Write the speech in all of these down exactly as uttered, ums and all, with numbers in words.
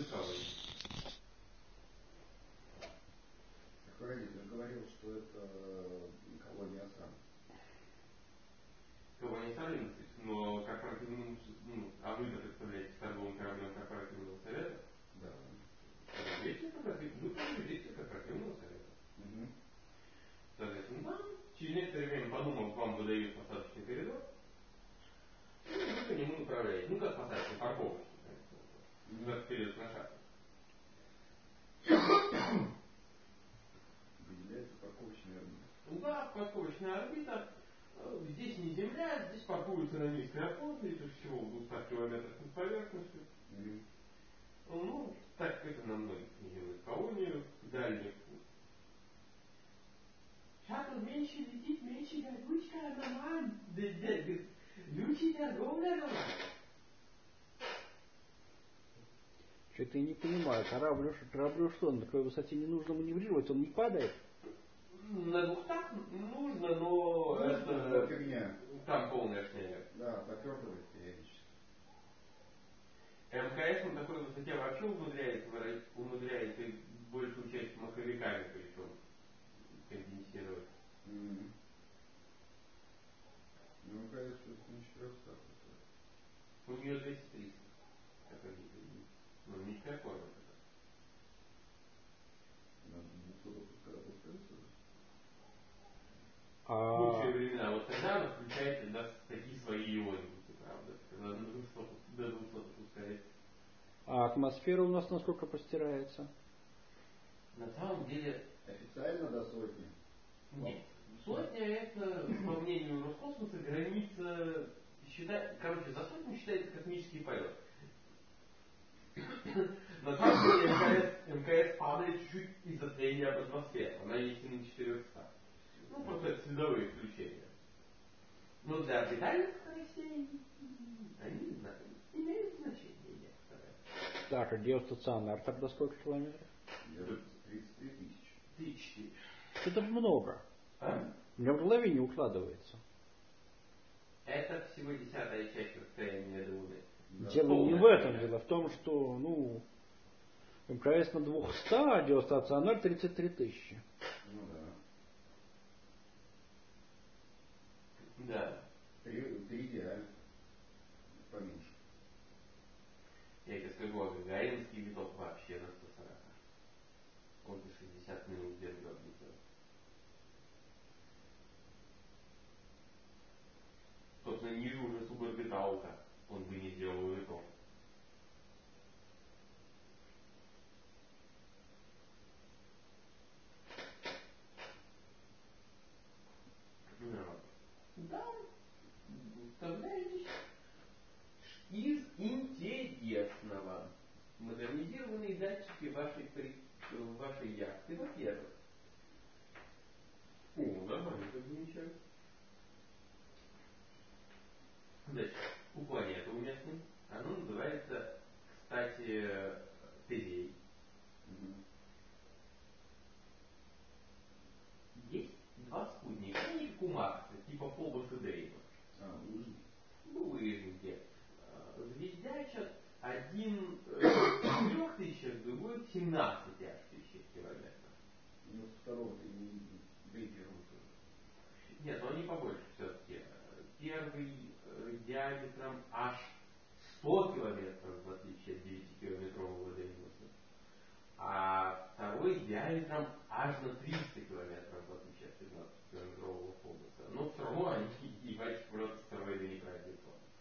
кого-нибудь. Родитель говорил, что это колония Асан. Колония Асан, но корпоративный, ну, а вы представляете торговым кораблем корпоративного совета? Да. Действие корпоративного, действие корпоративного совета. Угу. Соответственно, да, через некоторое время, подумав, вам выдают посадочный коридор, и вы по нему направляете. Ну, как посадочный, парковочный. Как вперед на шаг. Выделяется парковочная орбита. Да, парковочная орбита. Здесь не земля, здесь паркуются на низкой опорке, это всего в двухстах километрах над поверхностью. Mm-hmm. Ну, так как это на многих книгах колонию, дальних. Шаттл меньше летит, меньше горючка, нормально. Лучше торговля нормально. Что-то я не понимаю, кораблю, кораблю что, на такой высоте не нужно маневрировать, он не падает? На двухтах нужно, но ну, это фигня. Там полная шняга. Да, попёртывает периодически. МКС на такой высоте вообще умудряется, умудряется большую часть маховиками, причем конденсировать. Mm-hmm. Ну, МКС все-таки не четыреста. У нее двести триста. Как они, ну, низкая форма. А... В лучшие времена. Вот тогда она включает да, такие свои ионики, правда. Когда на до двухсот опускается. А атмосфера у нас насколько простирается? На самом деле... Официально до сотни? Нет. Сотня это, по мнению Роскосмоса, граница... Считай, короче, за сотню считается космический полет. На самом деле МКС, МКС падает чуть-чуть из-за трения об атмосфере. Она есть и на четырехстах. Ну, просто это следовые исключения. Но для орбитальных скоростей они не знаю, имеют значение некоторые. Так, а геостационар тогда сколько километров? тридцать три тысячи. Тысячи. Это много. А? У меня в голове не укладывается. Это всего десятая часть расстояния до Луны. Да. Дело не в этом. Дело в том, что, ну, МКС на двухстах, а геостационар тридцать три тысячи. Ну да. Да. Три, три идеально. Поменьше. Я тебе скажу, а гагаринский виток вообще на сто сорок. Он за шестьдесят минут где-то облетел. Собственно, ниже уже суборбиталка. Он бы не сделал виток. Да, представляете, из интересного. Модернизированные датчики вашей, вашей яхты, во-первых. О, нормально, как замечательно. Значит, у планеты уместной. Оно называется, кстати, Тезей. Угу. Есть два спутника, они как у Марса, типа Фобос и Деймос. А, лыжники. Ну, лыжники. Звездячат один в трех тысячах, другой в семнадцати аж тысяч километров. Ну, второго и первого. Нет, но они побольше все-таки. Первый э, диаметром аж сто километров, в отличие от девятикилометрового Деймоса. А второй диаметром аж на триста километров, в отличие от пятнадцатикилометрового Фобоса. Но все равно они ебать просто астероиды не пройдут.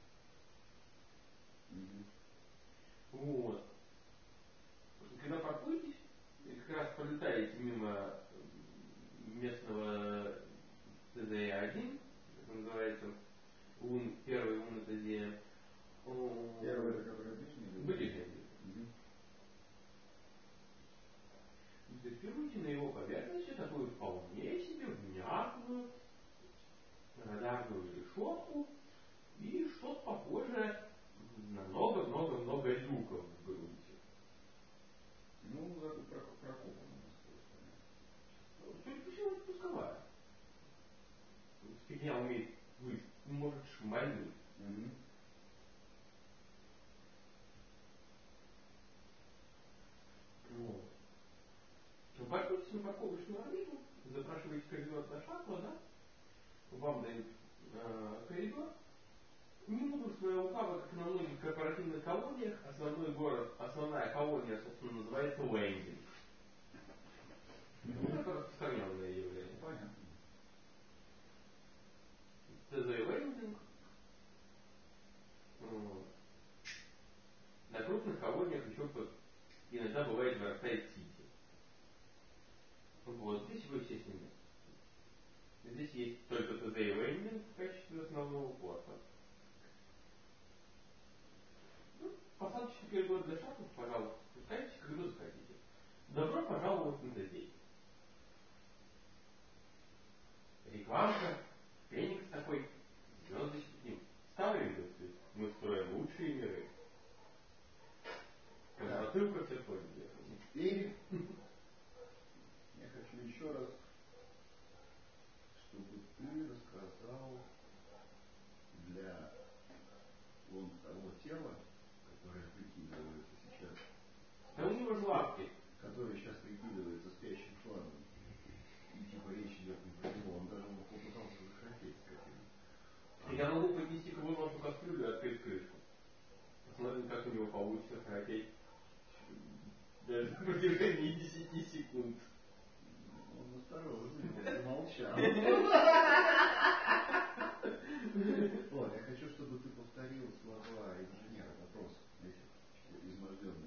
Mm-hmm. Вот. Когда паркуетесь, как раз пролетаете мимо местного Т З один, как называется, лун, первый лун это где... Первый это который ближний? Ближний. Зафиксируйте на его поверхности такую вполне себе внятную радарную парковочную орбиту, запрашиваете коридор до шаттла, да? Вам дают э, коридор. Немножество укава, как на многих корпоративных колониях, основной город, основная колония, собственно, называется Лэндинг. Ну, это распространенное явление. Понятно. ТЗ Лэндинг. На крупных колониях еще иногда бывает Версайд Сити. Вот, здесь вы все с ними. Здесь есть только ТЗ и Лэндинг в качестве основного порта. Ну, посадочный коридор для шаттлов, пожалуйста, спускайтесь, когда захотите. Добро пожаловать на ТЗ. Рекламка, Феникс такой, звездочки к ним. Ставим, мы строим лучшие миры. Ссылка все тоже делает. Теперь я хочу еще раз, чтобы ты рассказал для вон того тела, которое прикидывается сейчас. Да у него же лапки. Который сейчас прикидывается спящим флагом. И типа речь идет не про него, он даже попытался захотеть скотину. Я могу поднести к его нашу кастрюлю и открыть крышку. Посмотрим, как у него получится хотеть. Даже на протяжении десяти секунд. Он осторожный, он замолчал. Вот, я хочу, чтобы ты повторил слова инженера, вопрос этих изможденных.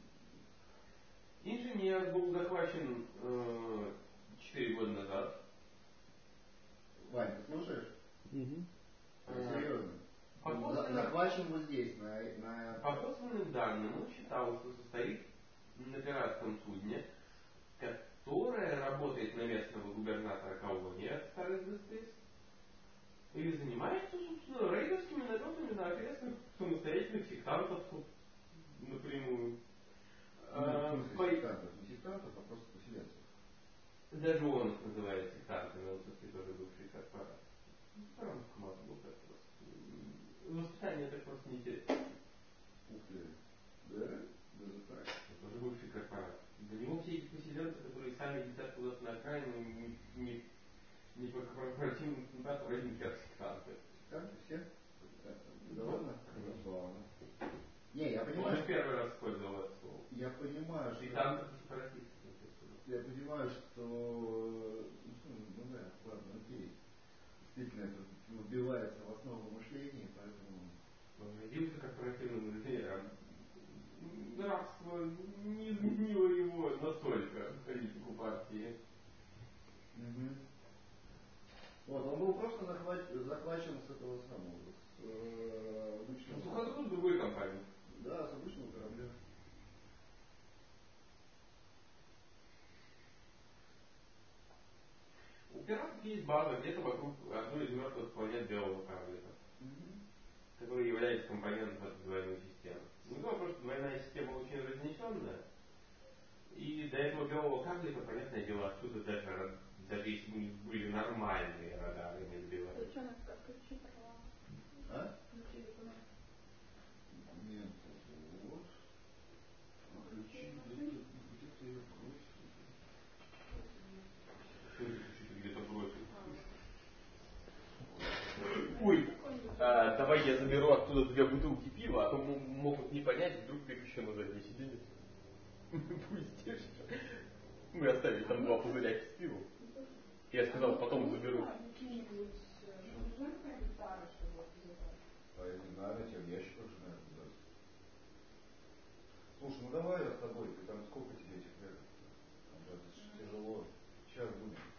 Инженер был захвачен четыре года назад. Вань, ты слушаешь? Угу. Серьезно? По Захвачен вот здесь, на, на... По косвенным данным, он считал, что состоит на пиратском судне, которое работает на местного губернатора колонии от старых ДСТС и занимается, собственно, рейдерскими налетами на окрестных самостоятельных сектантов напрямую. Ну, а, в смысле, сектантов, не сектантов, а просто поселенцев. Даже он их называет сектантами, он все-таки тоже бывший корпорат. Странно, как был так просто. Воспитание так просто не интересно. Ух ты. Да? Даже так? Это тоже бывший корпорат. Для него все эти поселенцы, которые сами летят куда-то на окраину, не, не, не по корпоративным стандартам, а не как сектанты. Сектанты все? Да ладно? Забавно. Не, я понимаю. Он первый раз использовал это слово. Я понимаю, что... Сектанты это сепаратисты. Я понимаю, что... Ну да, ладно, окей. Действительно, это вбивается в основу мышления, поэтому... Он родился корпоративным инженером. Рабство не изменило его настолько, политику партии. Угу. Вот, он был просто захват... захвачен с этого самого, с э, обычного... Суходол с другой компании. Да, с обычного корабля. У пиратов есть база где-то вокруг одной из мертвых планет Белого кораблика, Угу. который является компонентом этой двойной системы. Ну, вопрос, что двойная система очень разнесенная, и до этого Белого кораблика, понятное дело, отсюда даже, даже если не были нормальные радары, не сбивали. А? Нет, вот. А ключи где-то, где-то ее бросили. Что это чуть-чуть где-то бросил? Ой, а, давай я заберу оттуда две бутылки пива, а то могут не понять, вдруг ты их еще на задней сидели. Пустишь. Мы оставили там два пузыря с пивом. Я сказал, потом заберу. А я не знаю, я в ящиках же, наверное, да. Слушай, ну давай я с тобой, ты там сколько тебе этих лет? Там же это ж тяжело. Сейчас будет.